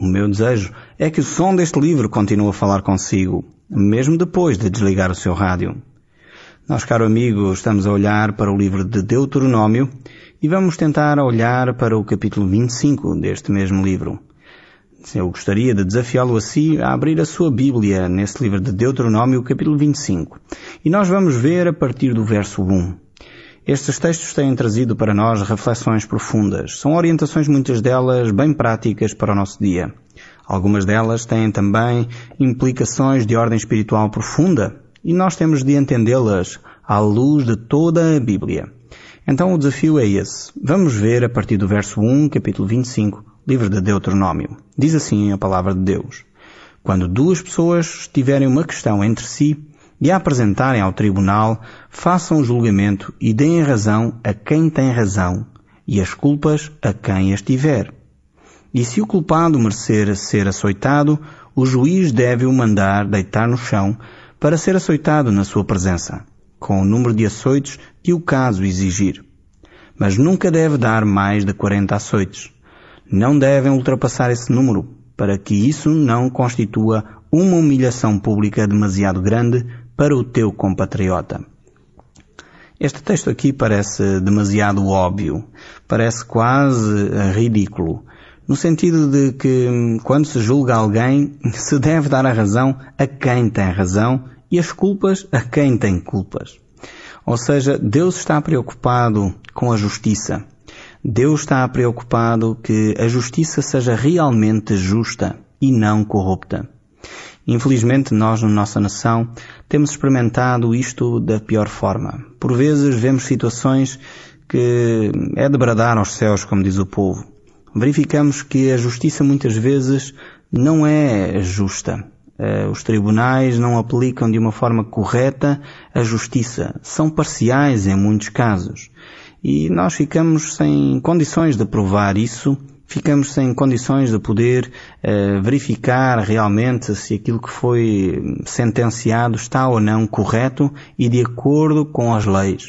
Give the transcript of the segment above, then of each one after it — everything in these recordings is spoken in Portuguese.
O meu desejo é que o som deste livro continue a falar consigo, mesmo depois de desligar o seu rádio. Nós, caro amigo, estamos a olhar para o livro de Deuteronômio e vamos tentar olhar para o capítulo 25 deste mesmo livro. Eu gostaria de desafiá-lo assim a abrir a sua Bíblia nesse livro de Deuteronômio, capítulo 25. E nós vamos ver a partir do verso 1. Estes textos têm trazido para nós reflexões profundas. São orientações, muitas delas, bem práticas para o nosso dia. Algumas delas têm também implicações de ordem espiritual profunda e nós temos de entendê-las à luz de toda a Bíblia. Então o desafio é esse. Vamos ver a partir do verso 1, capítulo 25, livro de Deuteronômio. Diz assim a palavra de Deus: Quando duas pessoas tiverem uma questão entre si e a apresentarem ao tribunal, façam julgamento e deem razão a quem tem razão e as culpas a quem as tiver. E se o culpado merecer ser açoitado, o juiz deve o mandar deitar no chão para ser açoitado na sua presença, com o número de açoites que o caso exigir. Mas nunca deve dar mais de 40 açoites. Não devem ultrapassar esse número, para que isso não constitua uma humilhação pública demasiado grande para o teu compatriota. Este texto aqui parece demasiado óbvio, parece quase ridículo, no sentido de que, quando se julga alguém, se deve dar a razão a quem tem razão e as culpas a quem tem culpas. Ou seja, Deus está preocupado com a justiça. Deus está preocupado que a justiça seja realmente justa e não corrupta. Infelizmente, nós, na nossa nação, temos experimentado isto da pior forma. Por vezes, vemos situações que é de bradar aos céus, como diz o povo. Verificamos que a justiça, muitas vezes, não é justa. Os tribunais não aplicam de uma forma correta a justiça. São parciais em muitos casos. E nós ficamos sem condições de provar isso. Ficamos sem condições de poder verificar realmente se aquilo que foi sentenciado está ou não correto e de acordo com as leis.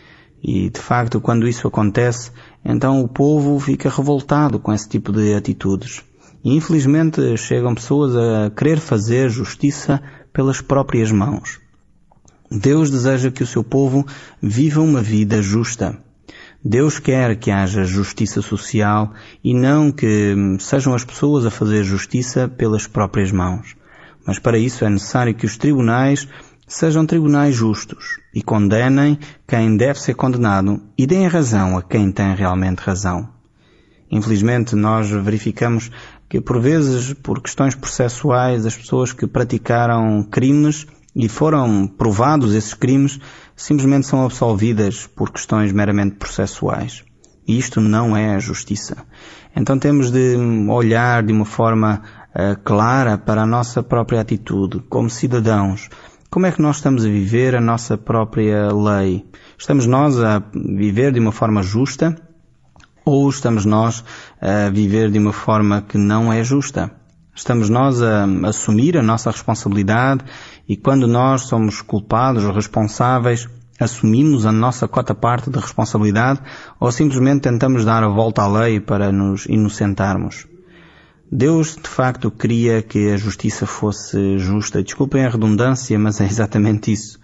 E, de facto, quando isso acontece, então o povo fica revoltado com esse tipo de atitudes. E, infelizmente, chegam pessoas a querer fazer justiça pelas próprias mãos. Deus deseja que o seu povo viva uma vida justa. Deus quer que haja justiça social e não que sejam as pessoas a fazer justiça pelas próprias mãos. Mas para isso é necessário que os tribunais sejam tribunais justos e condenem quem deve ser condenado e deem razão a quem tem realmente razão. Infelizmente, nós verificamos que, por vezes, por questões processuais, as pessoas que praticaram crimes e foram provados esses crimes, simplesmente são absolvidas por questões meramente processuais. E isto não é a justiça. Então temos de olhar de uma forma clara para a nossa própria atitude, como cidadãos. Como é que nós estamos a viver a nossa própria lei? Estamos nós a viver de uma forma justa ou estamos nós a viver de uma forma que não é justa? Estamos nós a assumir a nossa responsabilidade e quando nós somos culpados ou responsáveis, assumimos a nossa cota-parte de responsabilidade ou simplesmente tentamos dar a volta à lei para nos inocentarmos? Deus, de facto, queria que a justiça fosse justa. Desculpem a redundância, mas é exatamente isso.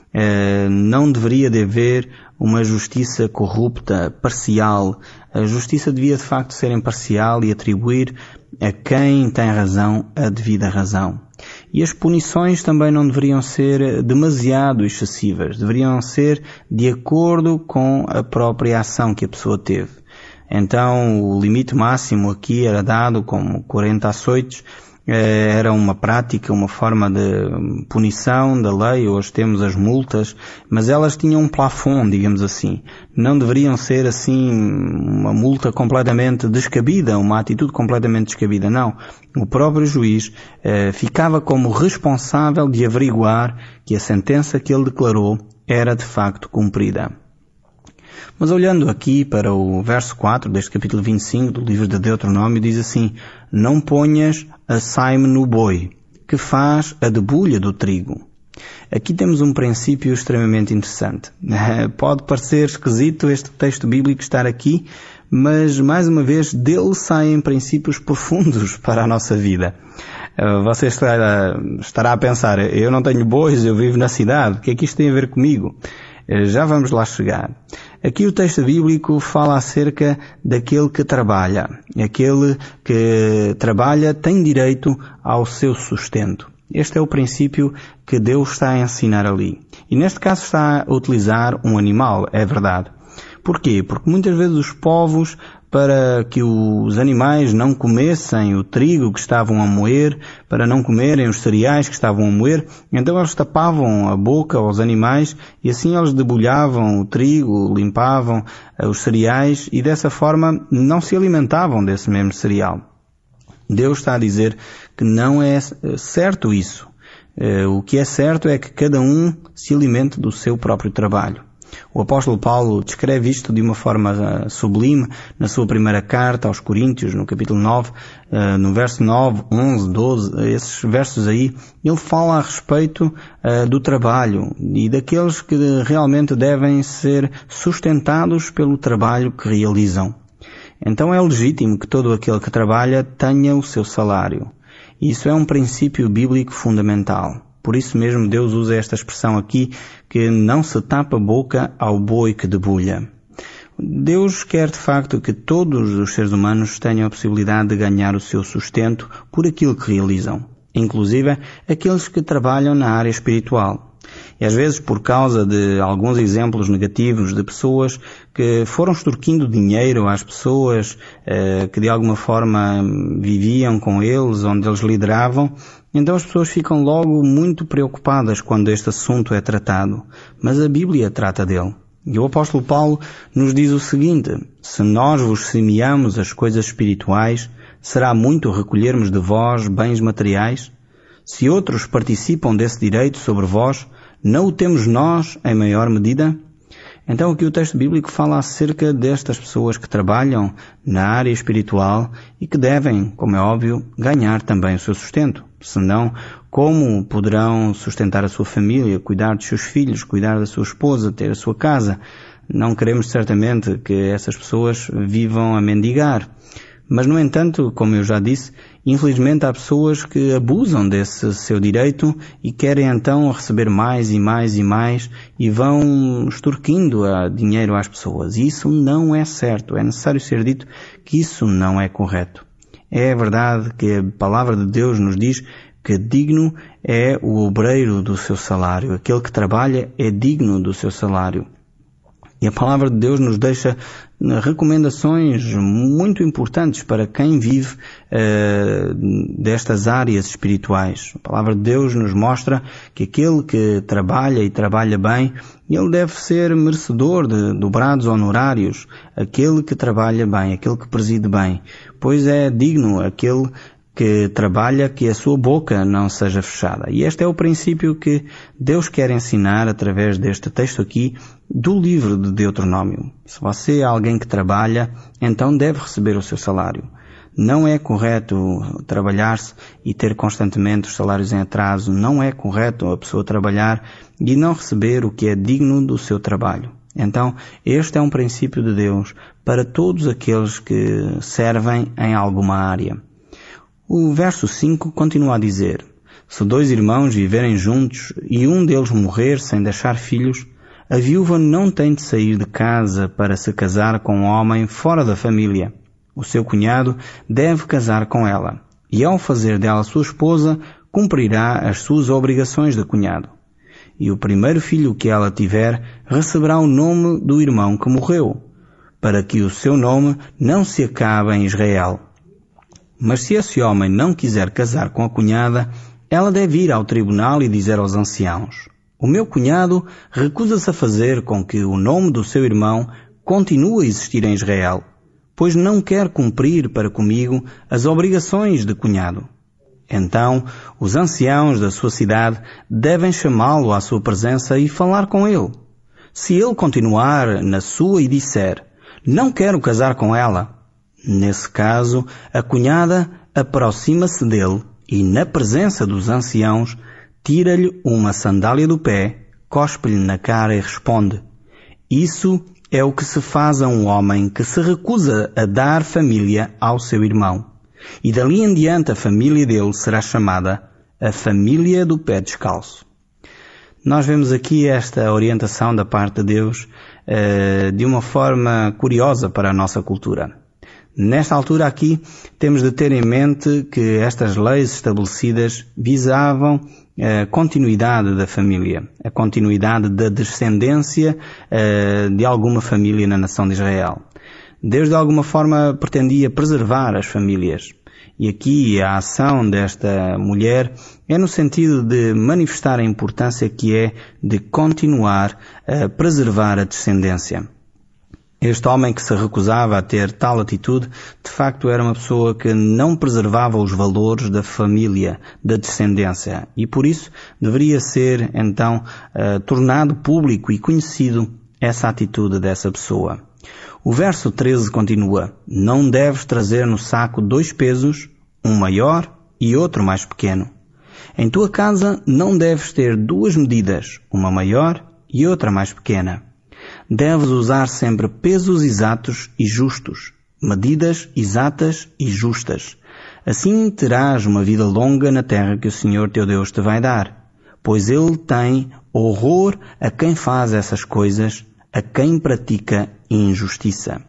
Não deveria de haver uma justiça corrupta, parcial. A justiça devia, de facto, ser imparcial e atribuir a quem tem razão a devida razão. E as punições também não deveriam ser demasiado excessivas. Deveriam ser de acordo com a própria ação que a pessoa teve. Então, o limite máximo aqui era dado como 40 açoites. Era uma prática, uma forma de punição da lei. Hoje temos as multas, mas elas tinham um plafond, digamos assim. Não deveriam ser assim uma multa completamente descabida, uma atitude completamente descabida. Não. O próprio juiz ficava como responsável de averiguar que a sentença que ele declarou era de facto cumprida. Mas olhando aqui para o verso 4 deste capítulo 25 do livro de Deuteronômio, diz assim: Não ponhas a saime no boi, que faz a debulha do trigo. Aqui temos um princípio extremamente interessante. Pode parecer esquisito este texto bíblico estar aqui, mas, mais uma vez, dele saem princípios profundos para a nossa vida. Você estará a pensar, eu não tenho bois, eu vivo na cidade, o que é que isto tem a ver comigo? Já vamos lá chegar. Aqui o texto bíblico fala acerca daquele que trabalha. Aquele que trabalha tem direito ao seu sustento. Este é o princípio que Deus está a ensinar ali. E neste caso está a utilizar um animal, é verdade. Porquê? Porque muitas vezes os povos, para que os animais não comessem o trigo que estavam a moer, para não comerem os cereais que estavam a moer, então eles tapavam a boca aos animais e assim eles debulhavam o trigo, limpavam os cereais e dessa forma não se alimentavam desse mesmo cereal. Deus está a dizer que não é certo isso. O que é certo é que cada um se alimente do seu próprio trabalho. O apóstolo Paulo descreve isto de uma forma sublime na sua primeira carta aos Coríntios, no capítulo 9, no verso 9, 11, 12, esses versos aí, ele fala a respeito do trabalho e daqueles que realmente devem ser sustentados pelo trabalho que realizam. Então é legítimo que todo aquele que trabalha tenha o seu salário. Isso é um princípio bíblico fundamental. Por isso mesmo Deus usa esta expressão aqui, que não se tapa a boca ao boi que debulha. Deus quer de facto que todos os seres humanos tenham a possibilidade de ganhar o seu sustento por aquilo que realizam, inclusive aqueles que trabalham na área espiritual. E às vezes por causa de alguns exemplos negativos de pessoas que foram extorquindo dinheiro às pessoas que de alguma forma viviam com eles, onde eles lideravam, então as pessoas ficam logo muito preocupadas quando este assunto é tratado. Mas a Bíblia trata dele. E o apóstolo Paulo nos diz o seguinte: se nós vos semeamos as coisas espirituais, será muito recolhermos de vós bens materiais? Se outros participam desse direito sobre vós, não o temos nós em maior medida? Então aqui o texto bíblico fala acerca destas pessoas que trabalham na área espiritual e que devem, como é óbvio, ganhar também o seu sustento. Senão, como poderão sustentar a sua família, cuidar dos seus filhos, cuidar da sua esposa, ter a sua casa? Não queremos certamente que essas pessoas vivam a mendigar. Mas, no entanto, como eu já disse, infelizmente há pessoas que abusam desse seu direito e querem então receber mais e mais e mais e vão extorquindo dinheiro às pessoas. E isso não é certo. É necessário ser dito que isso não é correto. É verdade que a palavra de Deus nos diz que digno é o obreiro do seu salário. Aquele que trabalha é digno do seu salário. E a palavra de Deus nos deixa recomendações muito importantes para quem vive destas áreas espirituais. A palavra de Deus nos mostra que aquele que trabalha e trabalha bem, ele deve ser merecedor de dobrados honorários. Aquele que trabalha bem, aquele que preside bem, pois é digno aquele que trabalha que a sua boca não seja fechada. E este é o princípio que Deus quer ensinar através deste texto aqui do livro de Deuteronômio. Se você é alguém que trabalha, então deve receber o seu salário. Não é correto trabalhar-se e ter constantemente os salários em atraso. Não é correto a pessoa trabalhar e não receber o que é digno do seu trabalho. Então, este é um princípio de Deus para todos aqueles que servem em alguma área. O verso 5 continua a dizer: se 2 irmãos viverem juntos e um deles morrer sem deixar filhos, a viúva não tem de sair de casa para se casar com um homem fora da família. O seu cunhado deve casar com ela, e ao fazer dela sua esposa, cumprirá as suas obrigações de cunhado. E o primeiro filho que ela tiver receberá o nome do irmão que morreu, para que o seu nome não se acabe em Israel. Mas se esse homem não quiser casar com a cunhada, ela deve ir ao tribunal e dizer aos anciãos: o meu cunhado recusa-se a fazer com que o nome do seu irmão continue a existir em Israel, pois não quer cumprir para comigo as obrigações de cunhado. Então, os anciãos da sua cidade devem chamá-lo à sua presença e falar com ele. Se ele continuar na sua e disser: não quero casar com ela, nesse caso, a cunhada aproxima-se dele e, na presença dos anciãos, tira-lhe uma sandália do pé, cospe-lhe na cara e responde: isso é o que se faz a um homem que se recusa a dar família ao seu irmão. E dali em diante a família dele será chamada a família do pé descalço. Nós vemos aqui esta orientação da parte de Deus de uma forma curiosa para a nossa cultura. Nesta altura aqui, temos de ter em mente que estas leis estabelecidas visavam a continuidade da família, a continuidade da descendência de alguma família na nação de Israel. Deus de alguma forma pretendia preservar as famílias. E aqui a ação desta mulher é no sentido de manifestar a importância que é de continuar a preservar a descendência. Este homem que se recusava a ter tal atitude, de facto era uma pessoa que não preservava os valores da família, da descendência. E por isso deveria ser, então, tornado público e conhecido essa atitude dessa pessoa. O verso 13 continua: não deves trazer no saco 2 pesos, um maior e outro mais pequeno. Em tua casa não deves ter 2 medidas, uma maior e outra mais pequena. Deves usar sempre pesos exatos e justos, medidas exatas e justas. Assim terás uma vida longa na terra que o Senhor teu Deus te vai dar, pois Ele tem horror a quem faz essas coisas, a quem pratica injustiça.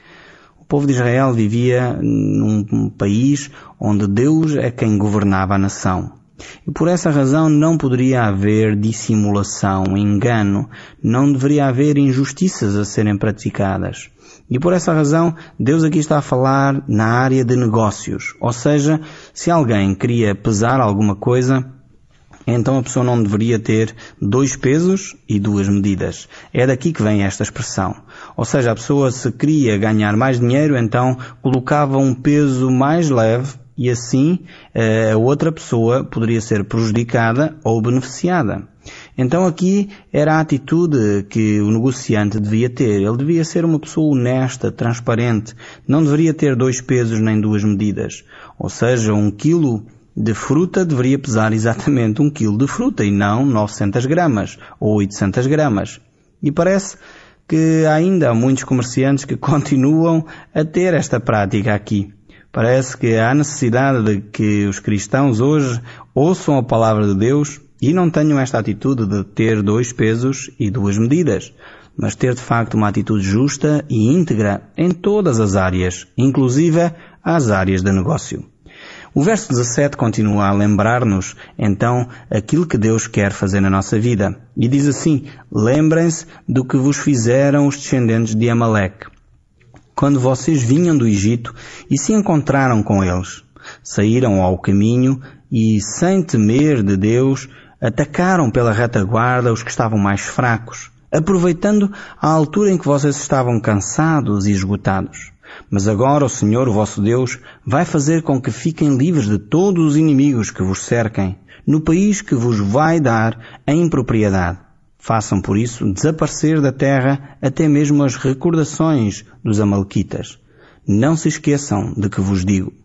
O povo de Israel vivia num país onde Deus é quem governava a nação. E por essa razão não poderia haver dissimulação, engano, não deveria haver injustiças a serem praticadas. E por essa razão Deus aqui está a falar na área de negócios. Ou seja, se alguém queria pesar alguma coisa, então a pessoa não deveria ter 2 pesos e 2 medidas. É daqui que vem esta expressão. Ou seja, a pessoa se queria ganhar mais dinheiro, então colocava um peso mais leve e assim a outra pessoa poderia ser prejudicada ou beneficiada. Então aqui era a atitude que o negociante devia ter. Ele devia ser uma pessoa honesta, transparente. Não deveria ter 2 pesos nem 2 medidas. Ou seja, 1 quilo de fruta deveria pesar exatamente 1 quilo de fruta e não 900 gramas ou 800 gramas. E parece que ainda há muitos comerciantes que continuam a ter esta prática aqui. Parece que há necessidade de que os cristãos hoje ouçam a palavra de Deus e não tenham esta atitude de ter 2 pesos e 2 medidas, mas ter de facto uma atitude justa e íntegra em todas as áreas, inclusive as áreas de negócio. O verso 17 continua a lembrar-nos, então, aquilo que Deus quer fazer na nossa vida. E diz assim: lembrem-se do que vos fizeram os descendentes de Amaleque, quando vocês vinham do Egito e se encontraram com eles. Saíram ao caminho e, sem temer de Deus, atacaram pela retaguarda os que estavam mais fracos, aproveitando a altura em que vocês estavam cansados e esgotados. Mas agora o Senhor, o vosso Deus, vai fazer com que fiquem livres de todos os inimigos que vos cerquem, no país que vos vai dar em propriedade. Façam, por isso, desaparecer da terra até mesmo as recordações dos amalequitas. Não se esqueçam de que vos digo.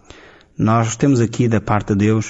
Nós temos aqui da parte de Deus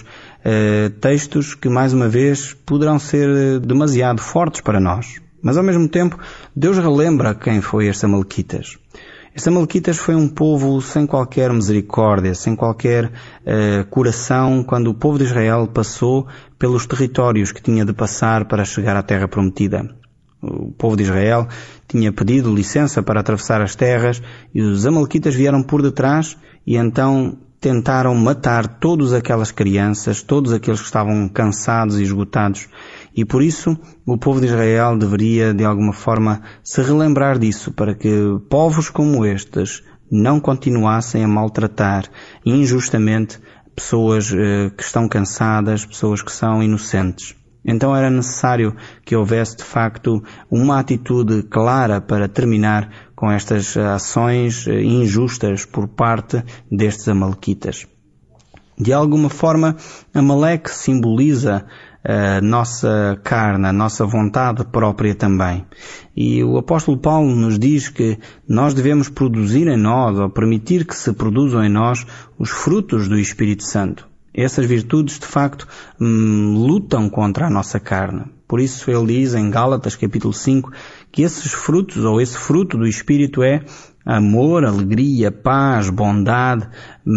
textos que, mais uma vez, poderão ser demasiado fortes para nós. Mas, ao mesmo tempo, Deus relembra quem foi estes amalequitas. Estes amalequitas foi um povo sem qualquer misericórdia, sem qualquer coração, quando o povo de Israel passou pelos territórios que tinha de passar para chegar à terra prometida. O povo de Israel tinha pedido licença para atravessar as terras e os amalequitas vieram por detrás e então tentaram matar todas aquelas crianças, todos aqueles que estavam cansados e esgotados. E por isso o povo de Israel deveria de alguma forma se relembrar disso, para que povos como estes não continuassem a maltratar injustamente pessoas que estão cansadas, pessoas que são inocentes. Então era necessário que houvesse de facto uma atitude clara para terminar com estas ações injustas por parte destes amalequitas. De alguma forma, Amaleque simboliza a nossa carne, a nossa vontade própria também. E o apóstolo Paulo nos diz que nós devemos produzir em nós, ou permitir que se produzam em nós, os frutos do Espírito Santo. Essas virtudes, de facto, lutam contra a nossa carne. Por isso ele diz em Gálatas capítulo 5 que esses frutos, ou esse fruto do Espírito é amor, alegria, paz, bondade,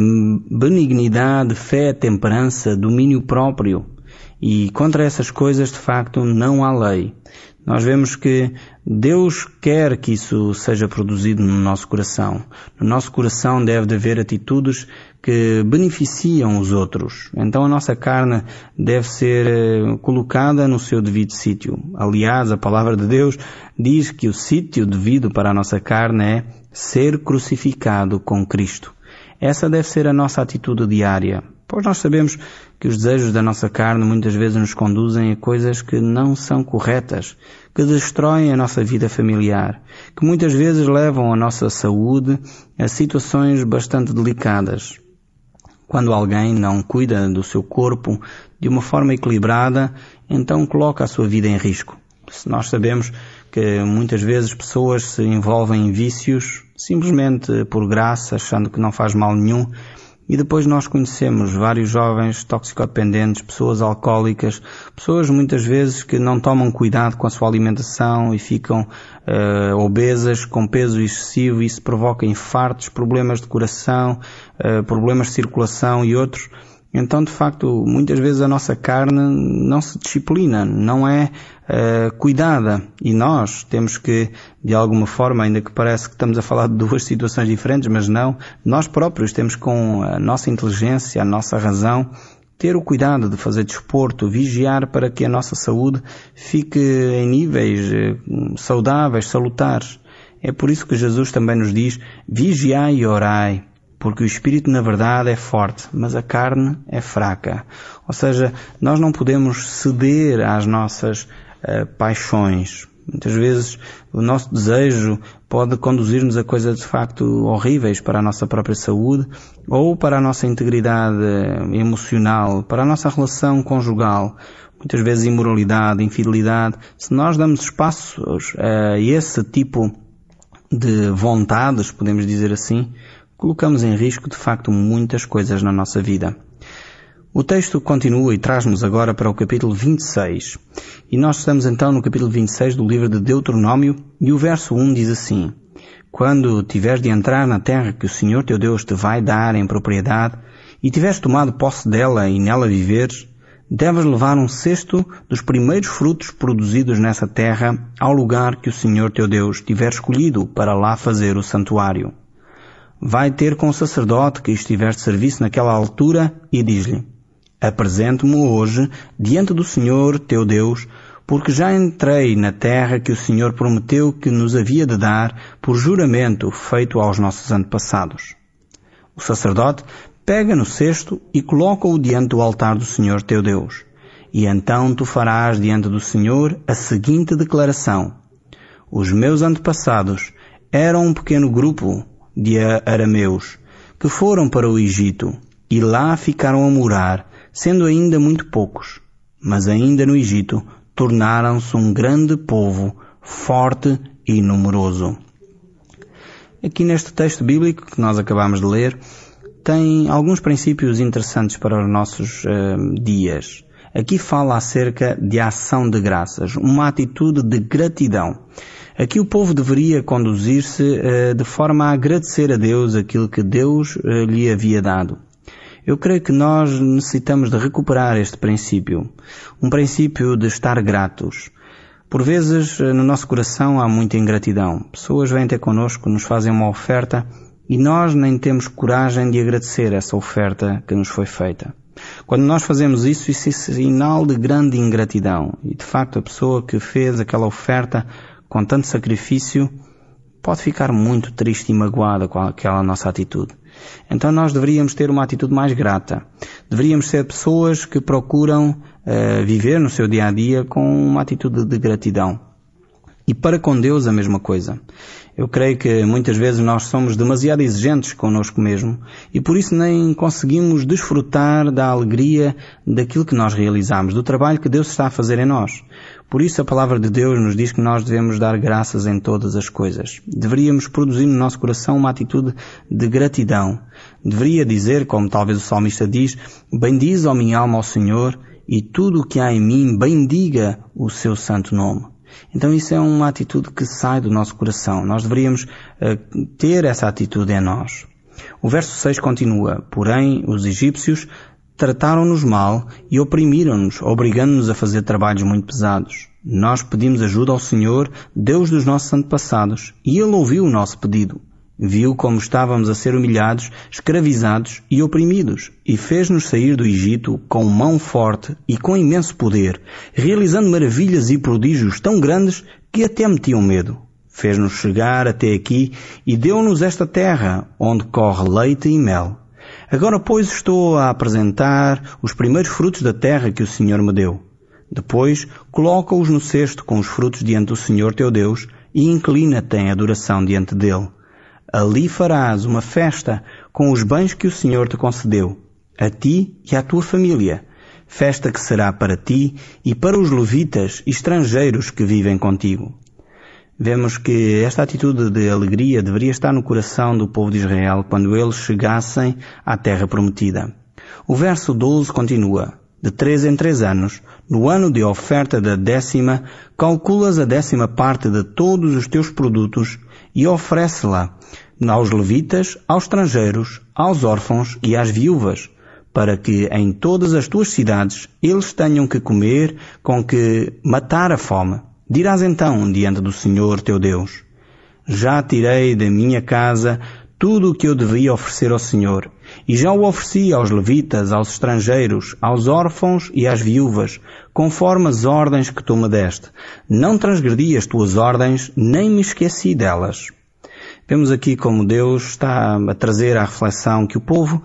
benignidade, fé, temperança, domínio próprio. E contra essas coisas, de facto, não há lei. Nós vemos que Deus quer que isso seja produzido no nosso coração. No nosso coração deve haver atitudes que beneficiam os outros. Então a nossa carne deve ser colocada no seu devido sítio. Aliás, a palavra de Deus diz que o sítio devido para a nossa carne é ser crucificado com Cristo. Essa deve ser a nossa atitude diária. Pois nós sabemos que os desejos da nossa carne muitas vezes nos conduzem a coisas que não são corretas, que destroem a nossa vida familiar, que muitas vezes levam a nossa saúde a situações bastante delicadas. Quando alguém não cuida do seu corpo de uma forma equilibrada, então coloca a sua vida em risco. Se nós sabemos que muitas vezes pessoas se envolvem em vícios simplesmente por graça, achando que não faz mal nenhum, e depois nós conhecemos vários jovens toxicodependentes, pessoas alcoólicas, pessoas muitas vezes que não tomam cuidado com a sua alimentação e ficam obesas, com peso excessivo, e isso provoca infartos, problemas de coração, problemas de circulação e outros. Então, de facto, muitas vezes a nossa carne não se disciplina, não é cuidada. E nós temos que, de alguma forma, ainda que parece que estamos a falar de duas situações diferentes, mas não, nós próprios temos com a nossa inteligência, a nossa razão, ter o cuidado de fazer desporto, vigiar para que a nossa saúde fique em níveis saudáveis, salutares. É por isso que Jesus também nos diz, vigiai e orai. Porque o espírito na verdade é forte, mas a carne é fraca. Ou seja, nós não podemos ceder às nossas paixões. Muitas vezes o nosso desejo pode conduzir-nos a coisas de facto horríveis para a nossa própria saúde ou para a nossa integridade emocional, para a nossa relação conjugal. Muitas vezes imoralidade, infidelidade. Se nós damos espaços a esse tipo de vontades, podemos dizer assim, colocamos em risco, de facto, muitas coisas na nossa vida. O texto continua e traz-nos agora para o capítulo 26. E nós estamos então no capítulo 26 do livro de Deuteronômio, e o verso 1 diz assim: Quando tiveres de entrar na terra que o Senhor teu Deus te vai dar em propriedade, e tiveres tomado posse dela e nela viveres, deves levar um cesto dos primeiros frutos produzidos nessa terra ao lugar que o Senhor teu Deus tiver escolhido para lá fazer o santuário. Vai ter com o sacerdote que estiver de serviço naquela altura e diz-lhe: Apresento-me hoje diante do Senhor teu Deus, porque já entrei na terra que o Senhor prometeu que nos havia de dar por juramento feito aos nossos antepassados. O sacerdote pega no cesto e coloca-o diante do altar do Senhor teu Deus. E então tu farás diante do Senhor a seguinte declaração: Os meus antepassados eram um pequeno grupo de arameus, que foram para o Egito, e lá ficaram a morar, sendo ainda muito poucos. Mas ainda no Egito tornaram-se um grande povo, forte e numeroso. Aqui neste texto bíblico que nós acabamos de ler, tem alguns princípios interessantes para os nossos dias. Aqui fala acerca de ação de graças, uma atitude de gratidão. Aqui o povo deveria conduzir-se de forma a agradecer a Deus aquilo que Deus lhe havia dado. Eu creio que nós necessitamos de recuperar este princípio, um princípio de estar gratos. Por vezes, no nosso coração há muita ingratidão. Pessoas vêm ter connosco, nos fazem uma oferta e nós nem temos coragem de agradecer essa oferta que nos foi feita. Quando nós fazemos isso é sinal de grande ingratidão. E de facto a pessoa que fez aquela oferta com tanto sacrifício pode ficar muito triste e magoada com aquela nossa atitude. Então nós deveríamos ter uma atitude mais grata. Deveríamos ser pessoas que procuram viver no seu dia a dia com uma atitude de gratidão. E para com Deus a mesma coisa. Eu creio que muitas vezes nós somos demasiado exigentes connosco mesmo e por isso nem conseguimos desfrutar da alegria daquilo que nós realizamos, do trabalho que Deus está a fazer em nós. Por isso a palavra de Deus nos diz que nós devemos dar graças em todas as coisas. Deveríamos produzir no nosso coração uma atitude de gratidão. Deveria dizer, como talvez o salmista diz, bendize, ó minha alma, ao Senhor, e tudo o que há em mim bendiga o seu santo nome. Então isso é uma atitude que sai do nosso coração. Nós deveríamos ter essa atitude em nós. O verso 6 continua: porém, os egípcios trataram-nos mal e oprimiram-nos, obrigando-nos a fazer trabalhos muito pesados. Nós pedimos ajuda ao Senhor, Deus dos nossos antepassados, e Ele ouviu o nosso pedido. Viu como estávamos a ser humilhados, escravizados e oprimidos, e fez-nos sair do Egito com mão forte e com imenso poder, realizando maravilhas e prodígios tão grandes que até metiam medo. Fez-nos chegar até aqui e deu-nos esta terra, onde corre leite e mel. Agora, pois, estou a apresentar os primeiros frutos da terra que o Senhor me deu. Depois, coloca-os no cesto com os frutos diante do Senhor teu Deus e inclina-te em adoração diante dele. Ali farás uma festa com os bens que o Senhor te concedeu, a ti e à tua família, festa que será para ti e para os levitas e estrangeiros que vivem contigo. Vemos que esta atitude de alegria deveria estar no coração do povo de Israel quando eles chegassem à terra prometida. O verso 12 continua: de 3 em 3 anos, no ano de oferta da 10ª, calculas a 10ª parte de todos os teus produtos e oferece-la aos levitas, aos estrangeiros, aos órfãos e às viúvas, para que em todas as tuas cidades eles tenham que comer, com que matar a fome. Dirás então diante do Senhor teu Deus: já tirei da minha casa tudo o que eu devia oferecer ao Senhor, e já o ofereci aos levitas, aos estrangeiros, aos órfãos e às viúvas, conforme as ordens que tu me deste. Não transgredi as tuas ordens, nem me esqueci delas. Vemos aqui como Deus está a trazer à reflexão que o povo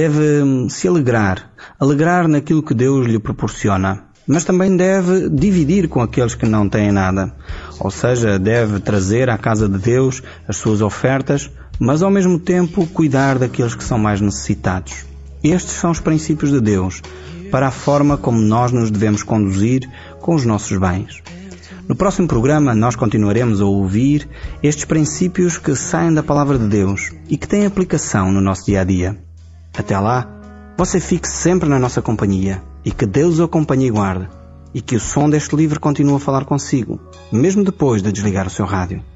deve se alegrar naquilo que Deus lhe proporciona, mas também deve dividir com aqueles que não têm nada. Ou seja, deve trazer à casa de Deus as suas ofertas, mas ao mesmo tempo cuidar daqueles que são mais necessitados. Estes são os princípios de Deus para a forma como nós nos devemos conduzir com os nossos bens. No próximo programa nós continuaremos a ouvir estes princípios que saem da Palavra de Deus e que têm aplicação no nosso dia a dia. Até lá, você fique sempre na nossa companhia e que Deus o acompanhe e guarde, e que o som deste livro continue a falar consigo, mesmo depois de desligar o seu rádio.